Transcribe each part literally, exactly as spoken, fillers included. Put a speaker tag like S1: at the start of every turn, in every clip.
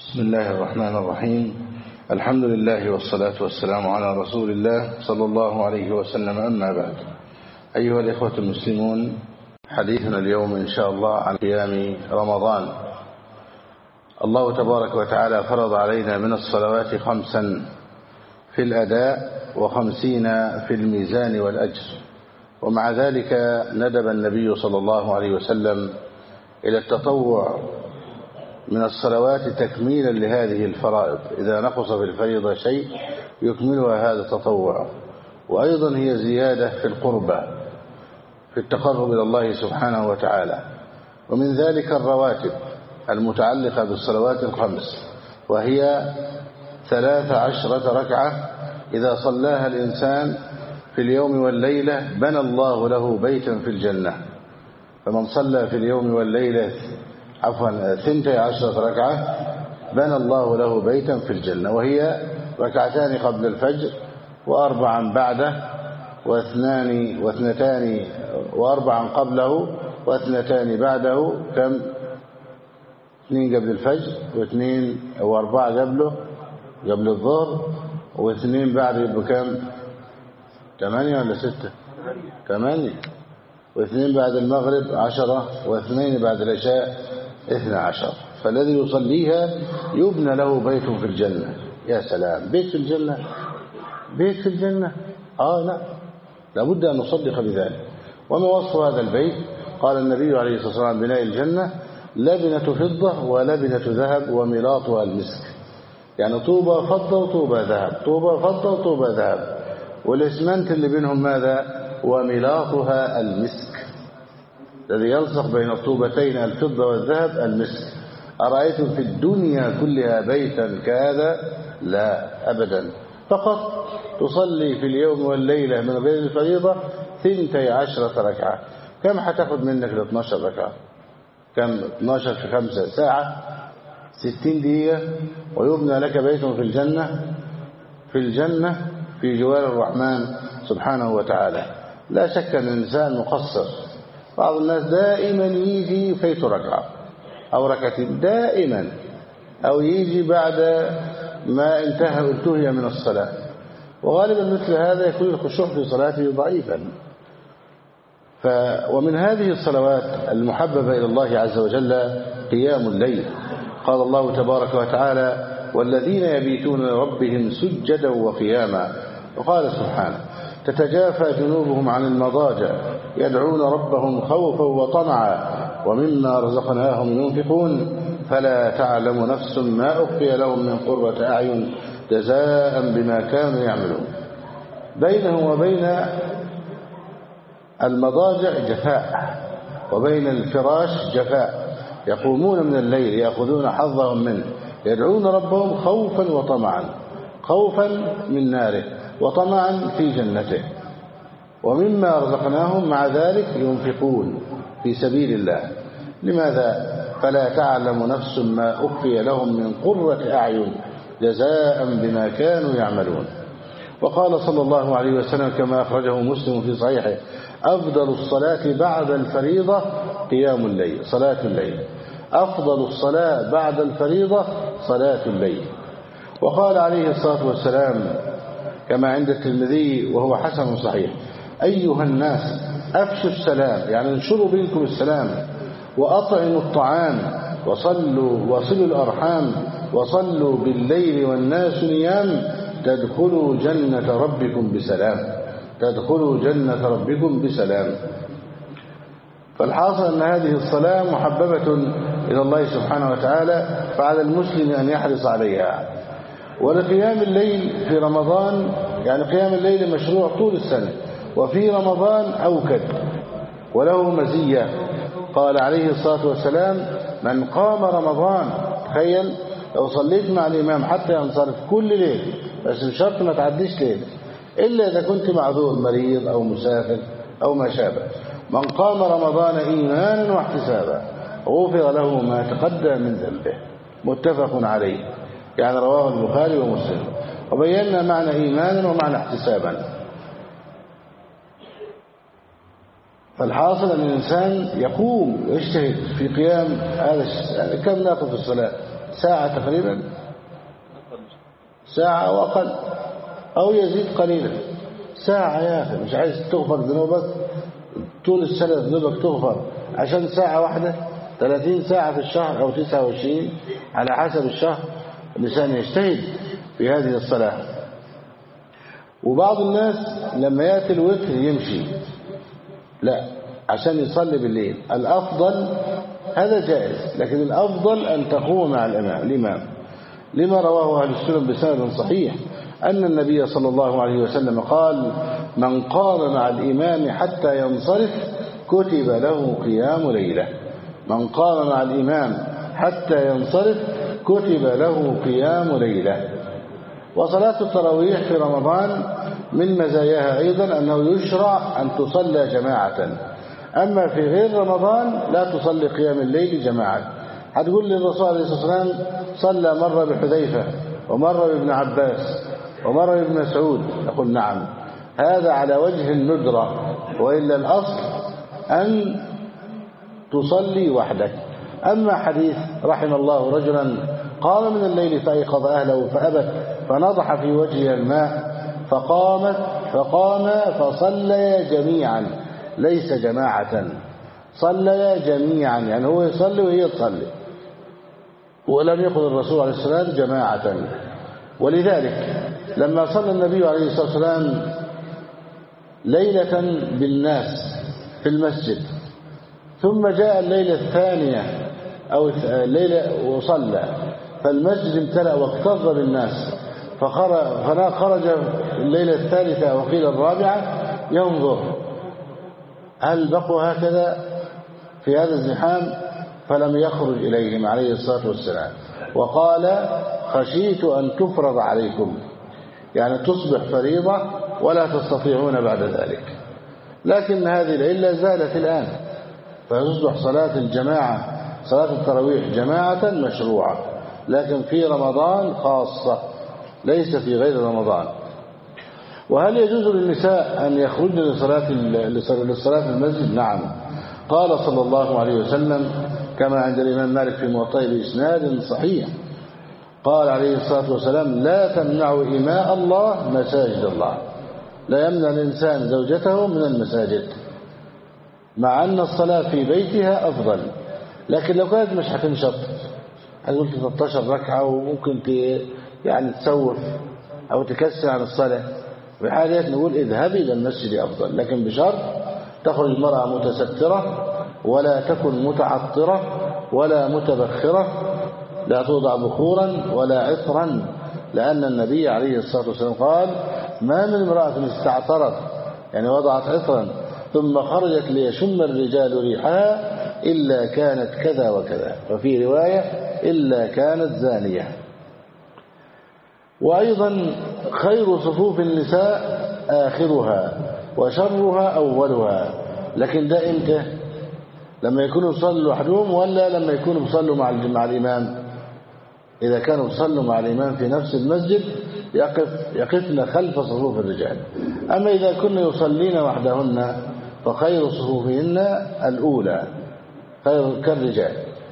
S1: بسم الله الرحمن الرحيم. الحمد لله والصلاة والسلام على رسول الله صلى الله عليه وسلم. أما بعد، أيها الإخوة المسلمون، حديثنا اليوم إن شاء الله عن قيام رمضان. الله تبارك وتعالى فرض علينا من الصلوات خمسا في الأداء وخمسين في الميزان والأجر، ومع ذلك ندب النبي صلى الله عليه وسلم إلى التطوع من الصلوات تكميلا لهذه الفرائض. إذا نقص في الفريضة شيء يكملها هذا التطوع، وأيضا هي زيادة في القربة في التقرب إلى الله سبحانه وتعالى. ومن ذلك الرواتب المتعلقة بالصلوات الخمس، وهي ثلاث عشرة ركعة إذا صلاها الإنسان في اليوم والليلة بنى الله له بيتا في الجنة. فمن صلى في اليوم والليلة عفوا ثنتي عشرة ركعة بنى الله له بيتا في الجنة، وهي ركعتان قبل الفجر وأربعا بعده واثنان واثنتان وأربعا قبله واثنتان بعده. كم؟ اثنين قبل الفجر واثنين وأربعة قبله قبل الظهر واثنين بعد. يبقى كم؟ ثمانية ولا ستة؟ ثمانية. واثنين بعد المغرب عشرة، واثنين بعد العشاء اثنى عشر. فالذي يصليها يبنى له بيت في الجنة. يا سلام، بيت في الجنة، بيت في الجنة. آه لا، لابد أن نصدق بذلك. وما وصف هذا البيت؟ قال النبي عليه الصلاة والسلام: بناء الجنة لبنة فضة ولبنة ذهب وملاطها المسك. يعني طوبة فضة وطوبة ذهب، طوبة فضة وطوبة ذهب، والإسمنت اللي بينهم ماذا؟ وملاطها المسك، الذي يلصق بين الطوبتين الفضة والذهب المسك. أرأيتم في الدنيا كلها بيتا كهذا؟ لا أبدا. فقط تصلي في اليوم والليلة من غير الفريضة ثنتي عشرة ركعة. كم حتاخد منك ال اثنتا عشرة ركعة؟ كم؟ اثناشر في خمسة ساعة، ستين دقيقة، ويبنى لك بيت في الجنة في الجنة في جوار الرحمن سبحانه وتعالى. لا شك أن الإنسان مقصر. بعض الناس دائما يجي فيت ركعة أو ركعتين دائما، أو يجي بعد ما انتهى انتهي من الصلاة، وغالبا مثل هذا يكون الخشوع في صلاته ضعيفا. ف ومن هذه الصلوات المحببة إلى الله عز وجل قيام الليل. قال الله تبارك وتعالى: والذين يبيتون لربهم سجدا وقياما. وقال سبحانه: تتجافى جنوبهم عن المضاجع يدعون ربهم خوفا وطمعا ومما رزقناهم ينفقون فلا تعلم نفس ما أخفي لهم من قرة أعين جزاء بما كانوا يعملون. بينهم وبين المضاجع جفاء، وبين الفراش جفاء. يقومون من الليل يأخذون حظهم منه، يدعون ربهم خوفا وطمعا، خوفا من ناره وطمعا في جنته، ومما رزقناهم مع ذلك ينفقون في سبيل الله. لماذا؟ فلا تعلم نفس ما أخفي لهم من قرة أعين جزاء بما كانوا يعملون. وقال صلى الله عليه وسلم كما أخرجه مسلم في صحيحه: أفضل الصلاة بعد الفريضة قيام الليل، صلاة الليل. أفضل الصلاة بعد الفريضة صلاة الليل. وقال عليه الصلاة والسلام كما عند الترمذي وهو حسن صحيح: أيها الناس أفشوا السلام، يعني انشروا بينكم السلام، وأطعموا الطعام، وصلوا وصلوا الأرحام، وصلوا بالليل والناس نيام، تدخلوا جنة ربكم بسلام، تدخلوا جنة ربكم بسلام. فالحاصل أن هذه الصلاة محببة إلى الله سبحانه وتعالى، فعلى المسلم أن يحرص عليها. ولقيام الليل في رمضان، يعني قيام الليل مشروع طول السنة، وفي رمضان أوكد وله مزية. قال عليه الصلاة والسلام: من قام رمضان، تخيل لو صليت مع الإمام حتى ينصرف كل ليل، بس بشرط ما تعديش ليل، إلا إذا كنت معذور مريض أو مسافر أو ما شابه. من قام رمضان إيمانا واحتسابا غفر له ما تقدم من ذنبه. متفق عليه، يعني رواه البخاري ومسلم. وبينا معنى إيمانا ومعنى احتسابا. فالحاصل أن الإنسان يقوم ويجتهد في قيام هذا. كم ناخذ في الصلاة؟ ساعة تقريبا، ساعة أو أقل أو يزيد قليلا. ساعة يا أخي، مش عايز تغفر ذنوبك طول السنة ذنوبك تغفر عشان ساعة واحدة؟ ثلاثين ساعة في الشهر أو تسعة وعشرين على حسب الشهر. الإنسان يجتهد في هذه الصلاة. وبعض الناس لما يأتي الوتر يمشي، لا، عشان يصلي بالليل. الأفضل هذا جائز، لكن الأفضل أن تقوم مع الإمام الإمام لما رواه أهل السنن بسند صحيح أن النبي صلى الله عليه وسلم قال: من قام مع الإمام حتى ينصرف كتب له قيام ليلة. من قام مع الإمام حتى ينصرف كتب له قيام ليلة. وصلاة التراويح في رمضان من مزاياها أيضا أنه يشرع أن تصلى جماعة، أما في غير رمضان لا تصلي قيام الليل جماعة. هتقول لي الرسول عليه الصلاة والسلام صلى مرة بحذيفة ومرة بابن عباس ومرة بابن مسعود، نقول نعم، هذا على وجه الندرة، وإلا الأصل أن تصلي وحدك. أما حديث رحم الله رجلا قام من الليل فأيقظ أهله فأبت فنضح في وجهها الماء فقامت فقام فصليا جميعا، ليس جماعة، صليا جميعا، يعني هو يصلي وهي تصلي، ولم يقل الرسول عليه الصلاة والسلام جماعة. ولذلك لما صلى النبي عليه الصلاة والسلام ليلة بالناس في المسجد، ثم جاء الليلة الثانية أو الليلة وصلى، فالمسجد امتلأ واكتظ بالناس، فخرج الليلة الثالثة وقيل الرابعة ينظر هل بقوا هكذا في هذا الزحام، فلم يخرج إليهم عليه الصلاة والسلام، وقال: خشيت أن تفرض عليكم، يعني تصبح فريضة ولا تستطيعون بعد ذلك. لكن هذه العلة زالت الآن، فتصبح صلاة الجماعة صلاة التراويح جماعة مشروعة، لكن في رمضان خاصة، ليس في غير رمضان. وهل يجوز للنساء أن يخرجن لصلاة للصلاة المسجد؟ نعم، قال صلى الله عليه وسلم كما عند الإمام مالك في موطئ بإسناد صحيح، قال عليه الصلاة والسلام: لا تمنعوا إماء الله مساجد الله. لا يمنع الإنسان زوجته من المساجد، مع أن الصلاة في بيتها أفضل، لكن لو كانت مش هتنشط، هتقول ثلاثة عشر ركعة وممكن يعني تسوف أو تكسر عن الصلاة، بحالة نقول اذهبي إلى المسجد أفضل، لكن بشرط تخرج المرأة متسترة ولا تكن متعطرة ولا متبخرة، لا توضع بخورا ولا عطرا، لأن النبي عليه الصلاة والسلام قال: ما من امرأة استعطرت يعني وضعت عطرا ثم خرجت ليشم الرجال ريحها إلا كانت كذا وكذا، وفي رواية إلا كانت زانية. وأيضا خير صفوف النساء آخرها وشرها أولها، لكن ده إمتى؟ لما يكونوا يصلوا لوحدهم ولا لما يكونوا يصلوا مع مع الإمام؟ إذا كانوا يصلوا مع الإمام في نفس المسجد يقف يقفن خلف صفوف الرجال. أما إذا كنا يصلين وحدهن فخير صفوفهن الأولى، خير كالرجال.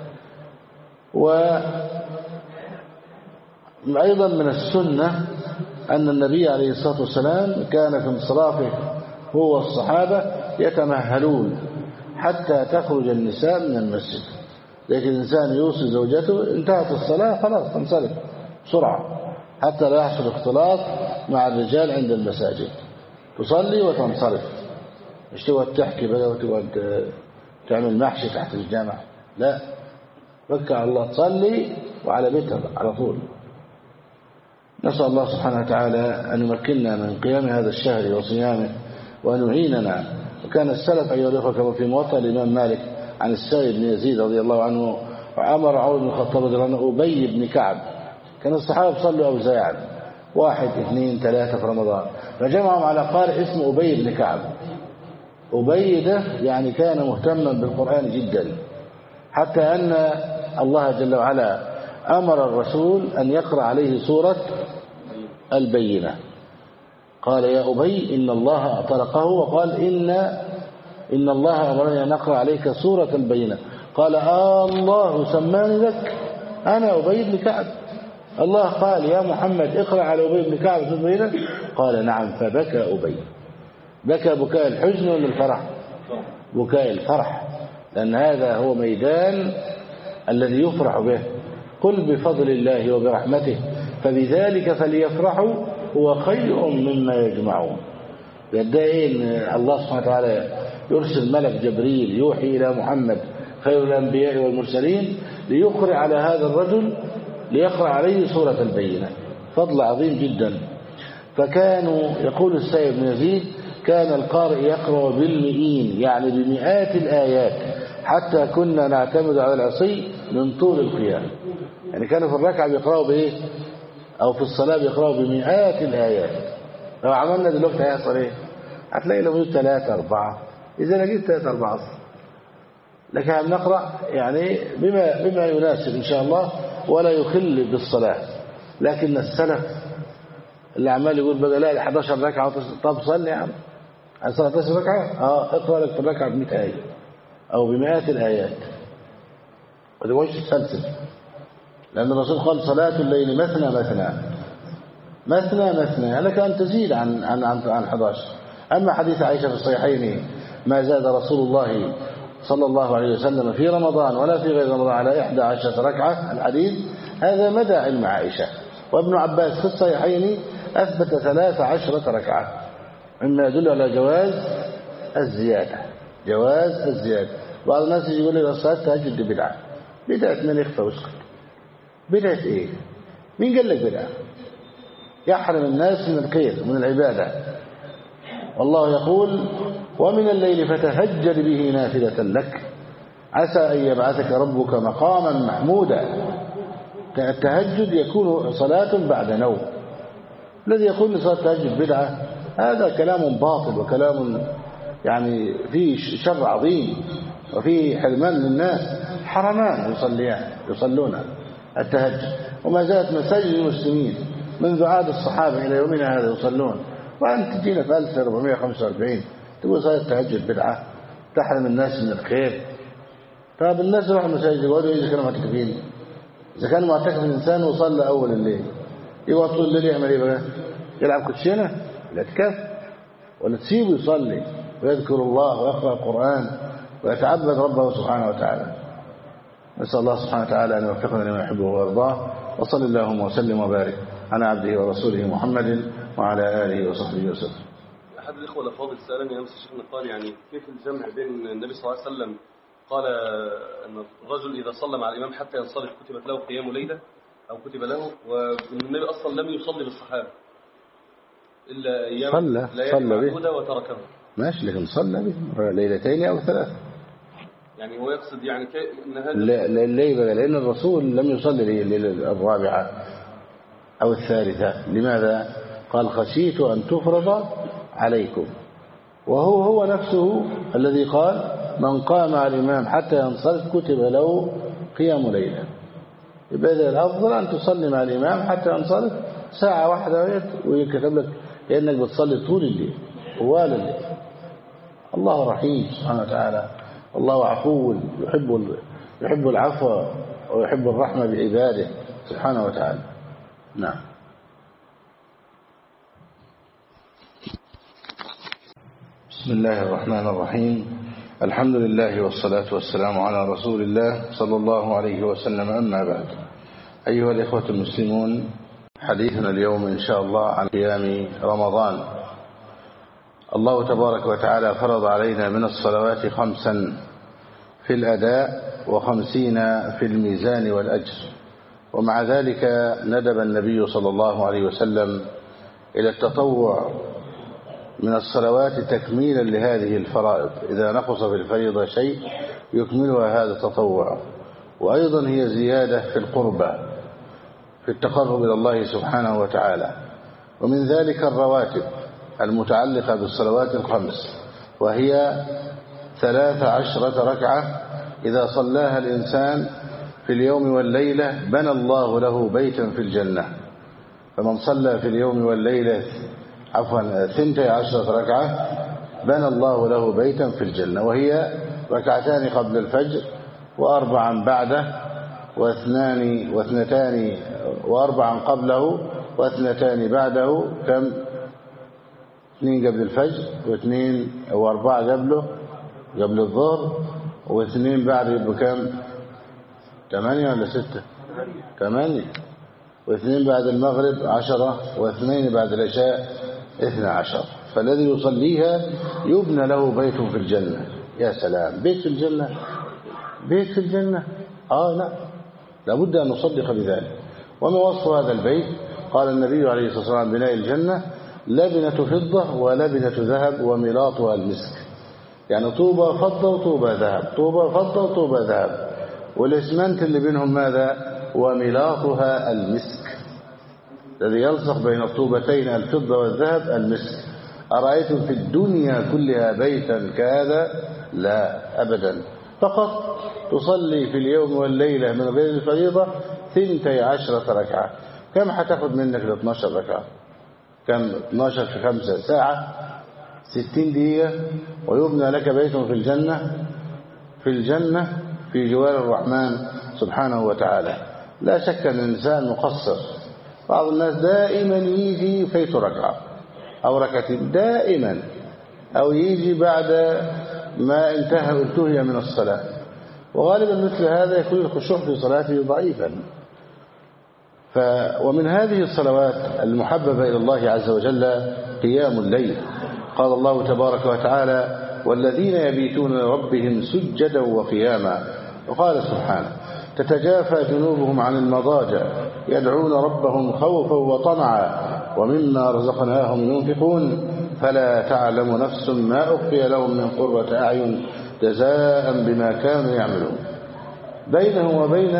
S1: وأيضا من السنة أن النبي عليه الصلاة والسلام كان في انصرافه هو والصحابة يتمهلون حتى تخرج النساء من المسجد، لكن الإنسان يوصي زوجته انتهت الصلاة خلاص تنصرف بسرعة حتى لا يحصل اختلاط مع الرجال عند المساجد، تصلي وتنصرف، مش تقعد تحكي بقى وتقعد تعمل محشي تحت الجامع، لا، ركع على الله، تصلي وعلى بيتها على طول. نسأل الله سبحانه وتعالى أن يمكننا من قيام هذا الشهر وصيامه وأن يعيننا. وكان السلف أيها الأخوة كما في موطأ الإمام مالك عن السائب بن يزيد رضي الله عنه، وعمر عمر بن الخطاب رضي الله عنه أبي بن كعب، كان الصحابة صلوا أوزاعا واحد اثنين ثلاثة في رمضان، فجمعهم على قارئ اسمه أبي بن كعب. أبي ده يعني كان مهتما بالقرآن جدا، حتى أن الله جل وعلا أمر الرسول أن يقرأ عليه سورة البينة، قال: يا أبي إن الله أطلقه، وقال إن إن الله أمرني أن أقرأ عليك سورة البينة، قال: آه الله سماني لك، أنا أبي بن كعب. الله قال يا محمد اقرأ على أبي بن كعب تبينه، قال نعم، فبكى أبي. بكى بكاء الحزن ولا الفرح؟ بكاء الفرح، لأن هذا هو ميدان الذي يفرح به. قل بفضل الله وبرحمته فبذلك فليفرحوا هو خير مما يجمعون. يدعي أن الله سبحانه وتعالى يرسل ملك جبريل يوحي إلى محمد خير الأنبياء والمرسلين ليقرأ على هذا الرجل، ليقرأ عليه سورة البينة، فضل عظيم جدا. فكانوا يقول السائب بن يزيد كان القارئ يقرأ بالمئين، يعني بمئات الآيات، حتى كنا نعتمد على العصي من طول القيام. يعني كانوا في الركعة بيقرأوا بإيه، أو في الصلاة بيقرأوا بمئات الآيات. لو عملنا دلوقتي هيحصل إيه؟ هتلاقي له ثلاثة أربعة، إذا لقيت ثلاثة أربعة أصلا. لكن هنقرأ يعني بما بما يناسب إن شاء الله ولا يخل بالصلاة. لكن السلف اللي عمال يقول بقى لا أحد عشر ركعة، طب صلي يا عم على صلاة عشر ركعة، اه اقرأ لك في الركعة بمئة آية أو بمئات الآيات، ما تقولش تسلسل. لأن الرسول قال صلاة الليل مثنى مثنى مثنى مثنى، لك أن تزيد عن عن عن عن أحد عشر. أما حديث عائشة في الصحيحين ما زاد رسول الله صلى الله عليه وسلم في رمضان ولا في غير رمضان على إحدى عشرة ركعة، الحديث هذا مدى علم عائشة. وابن عباس في الصحيحين أثبت ثلاث عشرة ركعة، مما يدل على جواز الزيادة، جواز الزيادة. بعض الناس يقول لي الصلاة تهجد بدعة. بدعة من يخفى ويسكت؟ بدعة إيه؟ مين قال لك بدعة؟ يحرم الناس من الخير من العبادة. والله يقول ومن الليل فتهجر به نافلة لك عسى أن يبعثك ربك مقاما محمودا. التهجد يكون صلاة بعد نوم. الذي يقول صلاة التهجد بدعة هذا كلام باطل، وكلام يعني فيه شر عظيم، وفيه حرمان للناس، حرمان يصليان يصلون التهجد. وما زالت مساجد المسلمين منذ عهد الصحابة إلى يومنا هذا يصلون، وأنت تجينا في ألف وأربعمائة وخمسة وأربعين تقول صلاة التهجد بدعة تحرم الناس من الخير. طب الناس يروحوا المساجد يقعدوا إذا كانوا معتكفين، إذا كان معتكف الإنسان وصلى أول الليل يقعد طول الليل يعمل إيه بقى؟ يلعب كوتشينة؟ الاعتكاف؟ ولا تسيبه يصلي ويذكر الله ويقرأ القرآن ويتعبد ربه سبحانه وتعالى؟ نسأل الله سبحانه وتعالى أن يوفقنا لما يحبه ويرضاه. وصل اللهم وسلم وبارك على عبده ورسوله محمد وعلى آله وصحبه وسلم.
S2: أحد الإخوة الأفاضل سألني أمس الشيخ قال يعني كيف الجمع بين النبي صلى الله عليه وسلم قال أن الرجل إذا صلى مع الإمام حتى ينصرف كتبت له قيام ليلة أو كتب له، وأن النبي أصلا لم يصلي بالصحابة إلا أيام
S1: صلى صلى
S2: معدودة وتركه.
S1: ماشي، لكن صلى به ليلتين أو ثلاث.
S2: يعني هو يقصد يعني ان هذا
S1: لا لا ليه بقى؟ لأن الرسول لم يصلي الليلة الرابعة أو الثالثة. لماذا؟ قال خشيت أن تفرض عليكم، وهو هو نفسه الذي قال من قام على الإمام حتى ينصرف كتب له قيام ليلة. يبقى إذا الأفضل أن تصلي مع الإمام حتى ينصرف ساعة واحدة ويكتب لك لأنك بتصلي طول الليل طوال الليل. الله رحيم سبحانه وتعالى، الله عفو يحب يحب العفو ويحب الرحمة بعباده سبحانه وتعالى. نعم. بسم الله الرحمن الرحيم. الحمد لله والصلاة والسلام على رسول الله صلى الله عليه وسلم. أما بعد، أيها الإخوة المسلمون، حديثنا اليوم إن شاء الله عن قيام رمضان. الله تبارك وتعالى فرض علينا من الصلوات خمسا في الأداء وخمسين في الميزان والأجر، ومع ذلك ندب النبي صلى الله عليه وسلم إلى التطوع من الصلوات تكميلا لهذه الفرائض. إذا نقص في الفريضة شيء يكملها هذا التطوع، وأيضا هي زيادة في القربة في التقرب إلى الله سبحانه وتعالى. ومن ذلك الرواتب المتعلقة بالصلوات الخمس، وهي ثلاث عشرة ركعة إذا صلاها الإنسان في اليوم والليلة بنى الله له بيتا في الجنة. فمن صلى في اليوم والليلة عفوا ثنتي عشرة ركعة بنى الله له بيتا في الجنة، وهي ركعتان قبل الفجر وأربعا بعده واثنان واثنتان وأربعا قبله واثنتان بعده، كم؟ اثنين قبل الفجر واثنين وأربعة قبله قبل الظهر واثنين بعد، يبقى كم؟ ثمانية ولا ستة؟ ثمانية. واثنين بعد المغرب عشرة، واثنين بعد العشاء اثنى عشر. فالذي يصليها يبنى له بيت في الجنة. يا سلام، بيت في الجنة، بيت في الجنة. آه لا، لابد أن نصدق بذلك. وما وصف هذا البيت؟ قال النبي عليه الصلاة والسلام: بناء الجنة لبنة فضة ولبنة ذهب وملاطها المسك. يعني طوبة فضة وطوبة ذهب، طوبة فضة وطوبة ذهب، والاسمنت اللي بينهم ماذا؟ وملاطها المسك، الذي يلصق بين الطوبتين الفضة والذهب المسك. أرأيتم في الدنيا كلها بيتا كهذا؟ لا أبدا. فقط تصلي في اليوم والليلة من غير الفريضة ثنتي عشرة ركعة. كم حتاخد منك ال اثنتا عشرة ركعة؟ كم؟ اثناشر في خمسة ساعة، ستين دقيقة، ويبنى لك بيت في الجنة، في الجنة في جوار الرحمن سبحانه وتعالى. لا شك أن الإنسان مقصر. بعض الناس دائما يجي فيت ركعة أو ركعتين دائما، أو يجي بعد ما انتهى انتهي من الصلاة، وغالبا مثل هذا يكون الخشوع في صلاته ضعيفا. ف ومن هذه الصلوات المحببة إلى الله عز وجل قيام الليل. قال الله تبارك وتعالى: والذين يبيتون لربهم سجدا وقياما. وقال سبحانه: تتجافى جنوبهم عن المضاجع يدعون ربهم خوفا وطمعا ومما رزقناهم ينفقون فلا تعلم نفس ما أخفي لهم من قرة أعين جزاء بما كانوا يعملون. بينه وبين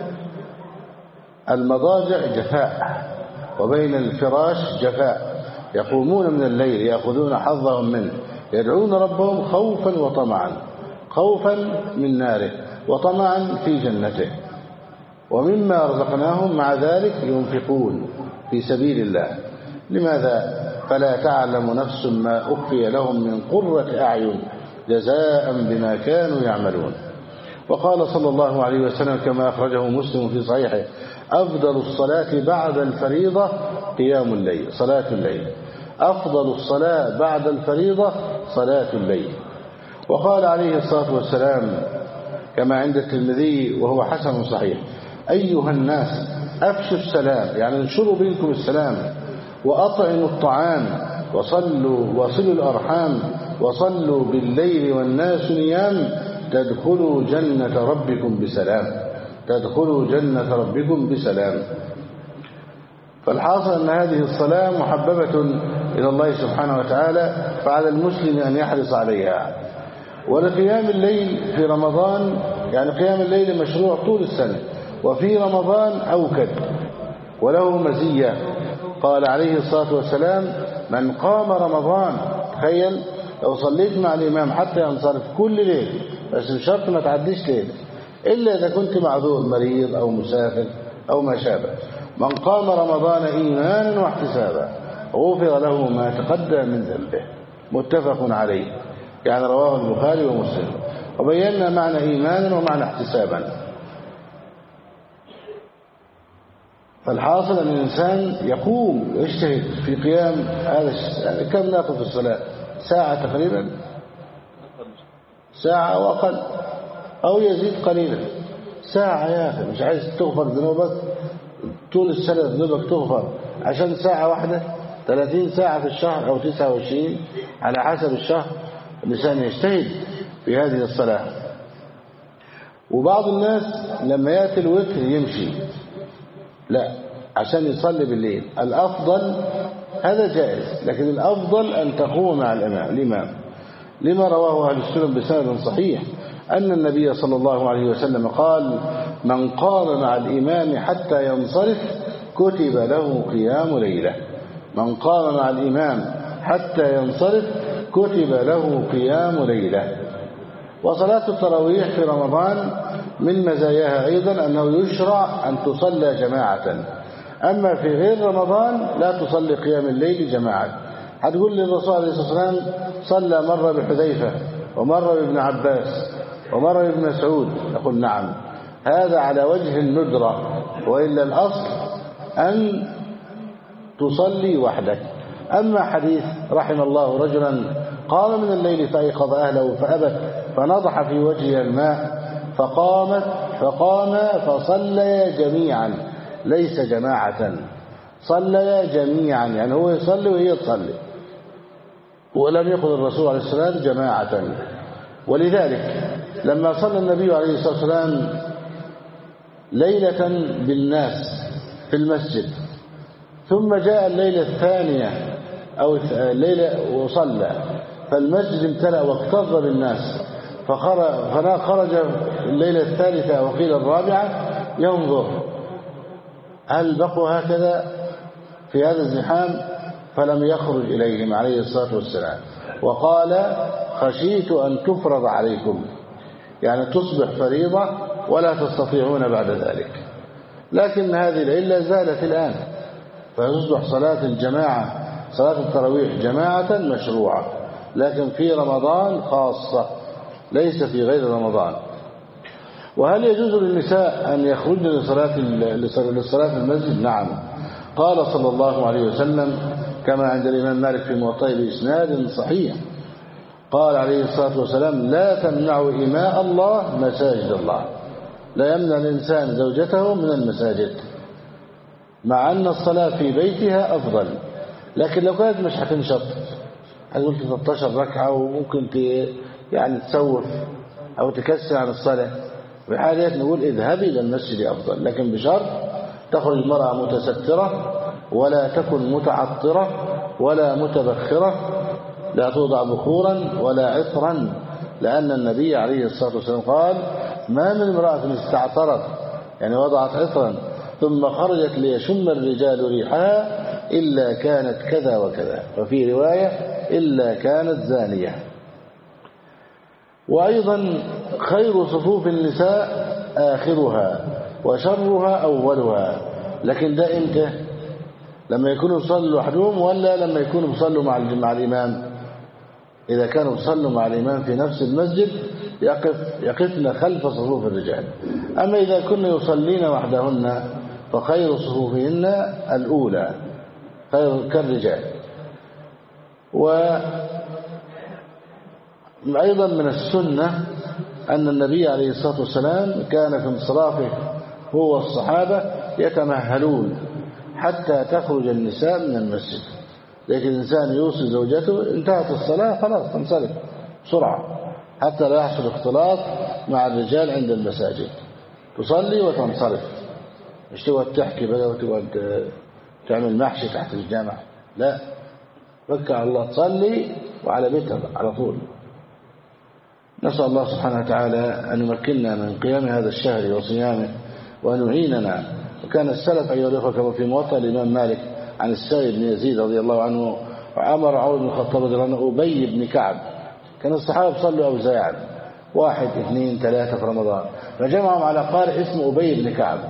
S1: المضاجع جفاء، وبين الفراش جفاء. يقومون من الليل يأخذون حظهم منه، يدعون ربهم خوفا وطمعا، خوفا من ناره وطمعا في جنته، ومما رزقناهم مع ذلك ينفقون في سبيل الله. لماذا؟ فلا تعلم نفس ما أخفي لهم من قرة أعين جزاء بما كانوا يعملون. وقال صلى الله عليه وسلم كما أخرجه مسلم في صحيحه: أفضل الصلاة بعد الفريضة قيام الليل، صلاة الليل. أفضل الصلاة بعد الفريضة صلاة الليل. وقال عليه الصلاة والسلام كما عند الترمذي وهو حسن صحيح: أيها الناس أفشوا السلام، يعني انشروا بينكم السلام، وأطعموا الطعام، وصلوا وصلوا الأرحام، وصلوا بالليل والناس نيام، تدخلوا جنة ربكم بسلام، تدخلوا جنة ربكم بسلام. فالحاصل أن هذه الصلاة محببة إلى الله سبحانه وتعالى، فعلى المسلم أن يحرص عليها. ولقيام الليل في رمضان، يعني قيام الليل مشروع طول السنة، وفي رمضان أوكد وله مزية. قال عليه الصلاة والسلام: من قام رمضان، تخيل لو صليت مع الإمام حتى ينصرف كل ليل، بس بشرط ما تعديش ليل، إلا إذا كنت معذور مريض أو مسافر أو ما شابه. من قام رمضان إيمانا واحتسابا غفر له ما تقدم من ذنبه. متفق عليه، يعني رواه البخاري ومسلم. وبينا معنى إيمانا ومعنى احتسابا. فالحاصل أن الإنسان يقوم يجتهد في قيام هذا. كم ناخذ في الصلاة؟ ساعة تقريبا، ساعة أو أقل أو يزيد قليلا. ساعة يا أخي، مش عايز تغفر ذنوبك طول السنة، ذنوبك تغفر عشان ساعة واحدة؟ ثلاثين ساعة في الشهر أو تسعة وعشرين على حسب الشهر. الإنسان يجتهد في هذه الصلاة. وبعض الناس لما يأتي الوتر يمشي، لا، عشان يصلي بالليل. الأفضل هذا جائز، لكن الأفضل أن تقوم مع الإمام الإمام لما رواه أهل السنن بسند صحيح أن النبي صلى الله عليه وسلم قال: من قام مع الإمام حتى ينصرف كتب له قيام ليلة. من قام مع الإمام حتى ينصرف كتب له قيام ليلة. وصلاة التراويح في رمضان من مزاياها أيضا أنه يشرع أن تصلى جماعة، أما في غير رمضان لا تصلي قيام الليل جماعة. هتقول لي الرسول عليه الصلاة والسلام صلى مرة بحذيفة ومرة بابن عباس ومرة بابن مسعود، نقول نعم. هذا على وجه الندرة، وإلا الأصل أن تصلي وحدك. أما حديث رحم الله رجلا قام من الليل فأيقظ أهله فأبت فنضح في وجهها الماء فقامت فقام فصليا جميعا، ليس جماعة، صليا جميعا، يعني هو يصلي وهي تصلي، ولم يقل الرسول عليه السلام جماعة. ولذلك لما صلى النبي عليه الصلاة والسلام ليلة بالناس في المسجد، ثم جاء الليلة الثانية أو الليلة وصلى، فالمسجد امتلأ واكتظ بالناس، فخرج الليلة الثالثة وقيل الرابعة ينظر هل بقوا هكذا في هذا الزحام، فلم يخرج إليهم عليه الصلاة والسلام، وقال خشيت أن تفرض عليكم، يعني تصبح فريضة ولا تستطيعون بعد ذلك. لكن هذه العلة زالت الآن، فيصبح صلاة الجماعة صلاة التراويح جماعة مشروعة، لكن في رمضان خاصة، ليس في غير رمضان. وهل يجوز للنساء أن يخرجن لصلاة للصلاة المسجد؟ نعم، قال صلى الله عليه وسلم كما عند الإمام مالك في موطئ بإسناد صحيح، قال عليه الصلاة والسلام لا تمنعوا إماء الله مساجد الله، لا يمنع الإنسان زوجته من المساجد، مع أن الصلاة في بيتها أفضل. لكن لو كانت مش هتنشط، هتقول ثلاثة عشر ركعة وممكن يعني تسوف أو تكسر عن الصلاة، في حالات نقول اذهبي إلى المسجد أفضل، لكن بشرط تخرج المرأة متسترة ولا تكن متعطرة ولا متبخرة، لا توضع بخورا ولا عطرا، لأن النبي عليه الصلاة والسلام قال ما من امرأة استعطرت يعني وضعت عطرا ثم خرجت ليشم الرجال ريحها إلا كانت كذا وكذا، وفي رواية إلا كانت زانية. وأيضا خير صفوف النساء آخرها وشرها أولها، لكن ده إمتى؟ لما يكونوا يصلوا لوحدهم ولا لما يكونوا يصلوا مع مع الإمام؟ إذا كانوا يصلوا مع الإمام في نفس المسجد يقف يقفن خلف صفوف الرجال. أما إذا كنا يصلين وحدهن فخير صفوفهن الأولى خير كالرجال. وأيضا من السنة أن النبي عليه الصلاة والسلام كان في انصرافه هو والصحابة يتمهلون حتى تخرج النساء من المسجد، لكن الإنسان يوصي زوجته انتهت الصلاة خلاص تنصرف بسرعة حتى لا يحصل اختلاط مع الرجال عند المساجد، تصلي وتنصرف، مش تقعد تحكي بقى وتقعد تعمل محشي تحت الجامع، لا، فك على الله، تصلي وعلى بيتها على طول. نسأل الله سبحانه وتعالى أن يمكننا من قيام هذا الشهر وصيامه وأن يعيننا. وكان السلف أيها الأخوة كما في موطأ الإمام مالك عن السائب بن يزيد رضي الله عنه، وعمر عمر بن الخطاب رضي الله عنه أبي بن كعب، كان الصحابة صلوا أوزاعا واحد اثنين ثلاثة في رمضان، فجمعهم على قارئ اسمه أبي بن كعب.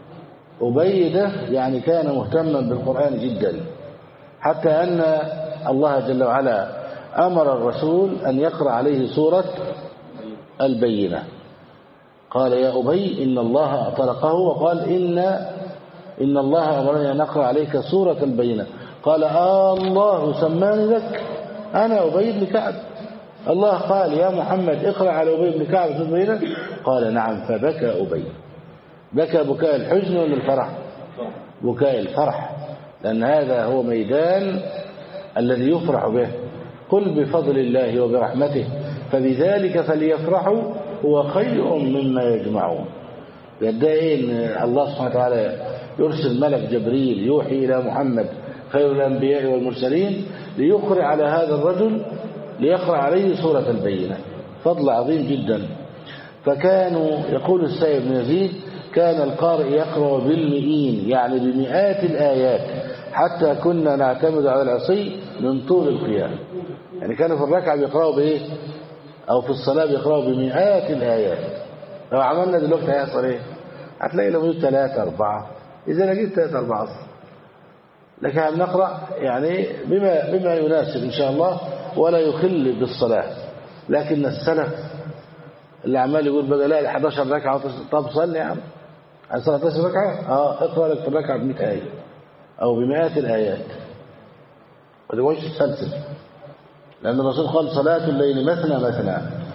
S1: أبي ده يعني كان مهتما بالقرآن جدا، حتى أن الله جل وعلا أمر الرسول أن يقرأ عليه سورة البينة، قال يا أبي إن الله أطلقه وقال إن إن الله أمرني أن أقرأ عليك سورة البينة، قال آه الله سماني لك أنا أبي بن كعب، الله قال يا محمد اقرأ على أبي بن كعب سورة البينة، قال نعم، فبكى أبي، بكى بكاء الحزن ولا الفرح؟ بكاء الفرح، لأن هذا هو ميدان الذي يفرح به، قل بفضل الله وبرحمته فبذلك فليفرحوا هو خير مما يجمعون. يدعي ان الله سبحانه وتعالى يرسل ملك جبريل يوحي إلى محمد خير الأنبياء والمرسلين ليقرأ على هذا الرجل ليقرأ عليه سورة البينة، فضل عظيم جدا. فكانوا يقول السائب بن يزيد كان القارئ يقرأ بالمئين يعني بمئات الآيات، حتى كنا نعتمد على العصي من طول القيام، يعني كانوا في الركعة بيقرأوا بإيه أو في الصلاة بيقرأوا بمئات الآيات. لو عملنا دلوقتي هيحصل إيه؟ هتلاقي لو جبت ثلاثة أربعة، إذا لقيت ثلاثة أربعة أصلا، لكن هنقرأ يعني بما بما يناسب إن شاء الله ولا يخل بالصلاة. لكن السلف اللي عمال يقول بقى لا احداشر ركعة، طب صلي يا عم على سبعتاشر ركعة، اه اقرأ لك في الركعة بمئة آية أو بمئات الآيات، ما تقولش تسلسل، لأن الرسول قال صلاة الليل مثنى مثنى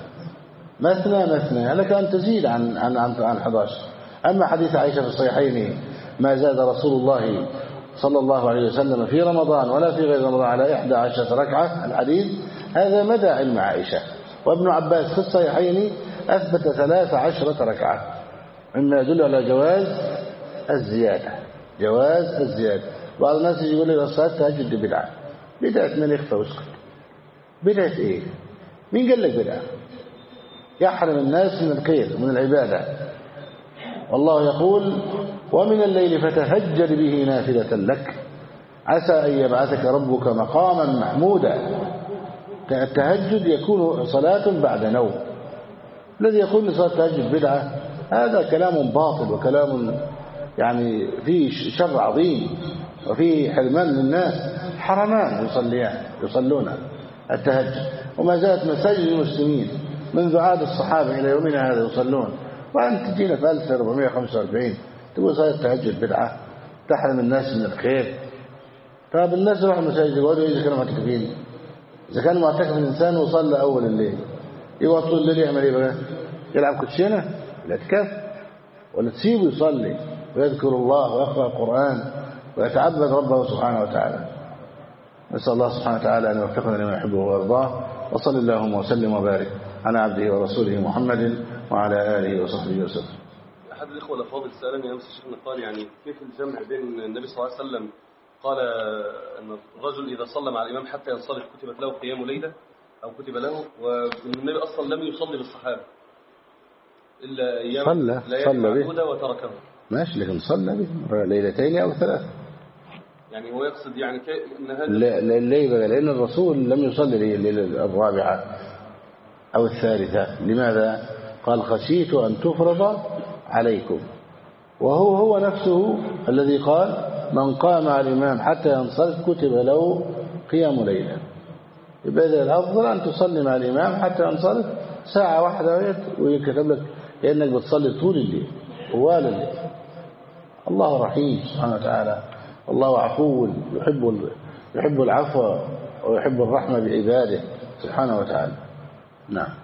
S1: مثنى مثنى، لك أن تزيد عن عن عن, عن احداشر. أما حديث عائشة في الصحيحين ما زاد رسول الله صلى الله عليه وسلم في رمضان ولا في غير رمضان على إحدى عشرة ركعة، الحديث هذا مدى علم عائشة. وابن عباس في الصحيحين أثبت ثلاث عشرة ركعة، مما يدل على جواز الزيادة، جواز الزيادة. بعض الناس يقول لي الصلاة تهجد بدعة، بدعة من يخفى ويسكت، بدعة إيه؟ مين قال لك بدعة؟ يحرم الناس من الخير من العبادة. والله يقول ومن الليل فتهجد به نافلة لك عسى أن يبعثك ربك مقاما محمودا. التهجد يكون صلاة بعد نوم. الذي يقول لصلاة التهجد بدعة هذا كلام باطل وكلام يعني فيه شر عظيم وفيه حرمان للناس، حرمان يصليان يصلون التهجد، وما زالت مساجد المسلمين منذ عهد الصحابة إلى يومنا هذا يصلون، وأنت تجينا في ألف وأربعمائة وخمسة وأربعين تقول صلاة التهجد بدعة تحرم الناس من الخير. طب الناس يروحوا المساجد يقعدوا إذا كانوا معتكفين، إذا كان معتكف الإنسان وصلى أول الليل يقعد طول الليل يعمل إيه بقى؟ يلعب كوتشينة الاعتكاف، ولا تسيبه يصلي ويذكر الله ويقرأ القرآن ويتعبد ربه سبحانه وتعالى. نسأل الله سبحانه وتعالى أن يوفقنا لما يحبه ويرضاه، وصلى اللهم وسلم وبارك على عبده ورسوله محمد وعلى آله وصحبه وسلم.
S2: أحد الإخوة الأفاضل سألني أمس شيخنا قال يعني كيف الجمع بين النبي صلى الله عليه وسلم قال أن الرجل إذا صلى مع الإمام حتى ينصرف كتبت له قيام ليلة أو كتب له، وأن النبي أصلا لم يصلي بالصحابة إلا أيام
S1: صلى
S2: ليالي معدودة وتركه.
S1: ماشي، لكن صلى به ليلتين أو ثلاثة.
S2: يعني هو يقصد يعني أن هذا
S1: ليه بقى؟ لأن الرسول لم يصلي الليلة الرابعة أو الثالثة. لماذا؟ قال خشيت أن تفرض عليكم، وهو هو نفسه الذي قال من قام على الإمام حتى ينصرف كتب له قيام ليلة. يبقى إذا الأفضل أن تصلي مع الإمام حتى ينصرف ساعة واحدة ويكتب لك كأنك بتصلي طول الليل طوال الليل. الله رحيم سبحانه وتعالى، الله عفو يحب يحب العفو ويحب الرحمة بعباده سبحانه وتعالى. نعم.